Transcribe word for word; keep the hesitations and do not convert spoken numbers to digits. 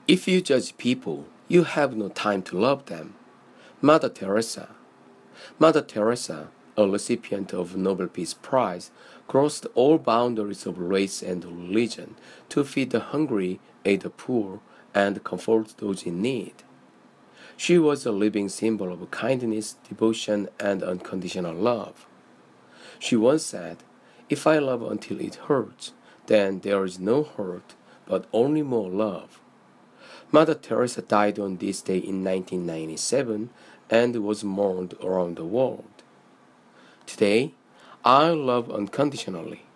If you judge people, you have no time to love them. Mother Teresa. Mother Teresa, a recipient of Nobel Peace Prize, crossed all boundaries of race and religion to feed the hungry, aid the poor, and comfort those in need. She was a living symbol of kindness, devotion, and unconditional love. She once said, "If I love until it hurts, then there is no hurt, but only more love." Mother Teresa died on this day in nineteen ninety-seven and was mourned around the world. Today, I love unconditionally.